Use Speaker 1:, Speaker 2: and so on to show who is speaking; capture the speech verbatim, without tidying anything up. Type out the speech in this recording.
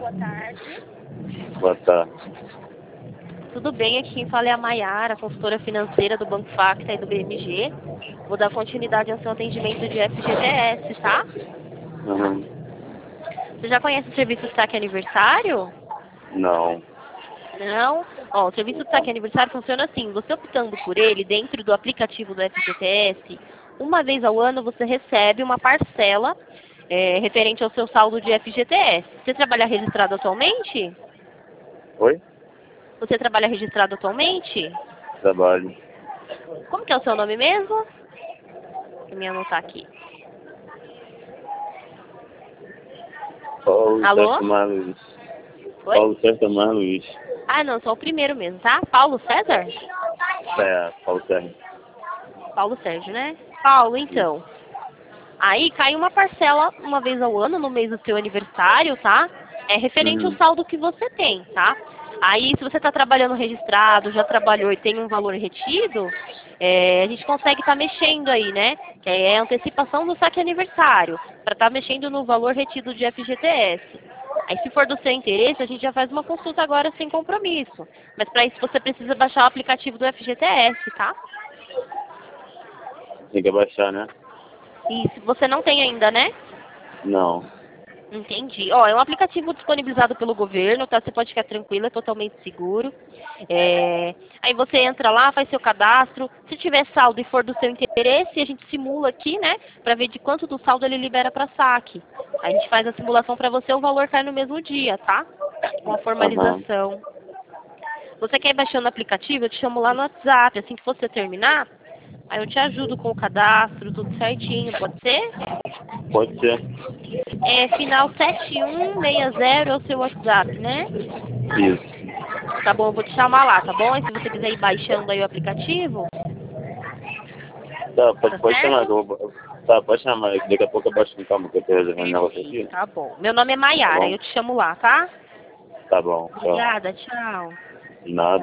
Speaker 1: boa tarde.
Speaker 2: Boa tarde.
Speaker 1: Tudo bem? Aqui quem fala é a Maiara, consultora financeira do Banco Facta e do B M G. Vou dar continuidade ao seu atendimento de F G T S, tá?
Speaker 2: Uhum.
Speaker 1: Você já conhece o serviço Destaque Aniversário?
Speaker 2: Não.
Speaker 1: Não? Ó, o serviço Destaque Aniversário funciona assim. Você optando por ele dentro do aplicativo do F G T S, uma vez ao ano você recebe uma parcela é, referente ao seu saldo de F G T S. Você trabalha registrado atualmente?
Speaker 2: Oi?
Speaker 1: Você trabalha registrado atualmente?
Speaker 2: Trabalho.
Speaker 1: Como que é o seu nome mesmo? Deixa eu me anotar aqui.
Speaker 2: Paulo
Speaker 1: Alô?
Speaker 2: Sérgio Mar Luiz.
Speaker 1: Oi?
Speaker 2: Paulo Sérgio Mar Luiz.
Speaker 1: Ah, não, só o primeiro mesmo, tá? Paulo César?
Speaker 2: É, Paulo Sérgio.
Speaker 1: Paulo Sérgio, né? Paulo, então. Aí cai uma parcela uma vez ao ano, no mês do seu aniversário, tá? É referente ao
Speaker 2: Uhum.
Speaker 1: saldo que você tem, tá? Aí, se você está trabalhando registrado, já trabalhou e tem um valor retido, é, a gente consegue estar mexendo aí, né? Que é a antecipação do saque aniversário, para estar mexendo no valor retido de F G T S. Aí, se for do seu interesse, a gente já faz uma consulta agora sem compromisso. Mas para isso você precisa baixar o aplicativo do F G T S, tá?
Speaker 2: Tem que abaixar, né?
Speaker 1: E se você não tem ainda, né?
Speaker 2: Não.
Speaker 1: Entendi. Ó, é um aplicativo disponibilizado pelo governo, tá? Você pode ficar tranquila, é totalmente seguro. É... Aí você entra lá, faz seu cadastro. Se tiver saldo e for do seu interesse, a gente simula aqui, né? Pra ver de quanto do saldo ele libera pra saque. Aí a gente faz a simulação pra você, o valor cai no mesmo dia, tá? Com a
Speaker 2: Aham.
Speaker 1: formalização. Você quer ir baixando o aplicativo? Eu te chamo lá no WhatsApp. Assim que você terminar, aí eu te ajudo com o cadastro, tudo certinho. Pode ser?
Speaker 2: Pode ser.
Speaker 1: É final sete um seis zero é o seu WhatsApp, né?
Speaker 2: Isso.
Speaker 1: Tá bom, eu vou te chamar lá, tá bom? E se você quiser ir baixando aí o aplicativo,
Speaker 2: Tá, pode,
Speaker 1: tá
Speaker 2: pode chamar que
Speaker 1: certo?
Speaker 2: eu vou. Tá, pode chamar. Daqui a pouco eu baixo com calma que eu tô resolvendo um negócio
Speaker 1: Perfeito,
Speaker 2: aqui.
Speaker 1: tá bom. Meu nome é
Speaker 2: Tá
Speaker 1: Maiara,
Speaker 2: bom?
Speaker 1: eu te chamo lá, tá?
Speaker 2: Tá bom, tchau.
Speaker 1: Obrigada, tchau.
Speaker 2: Nada.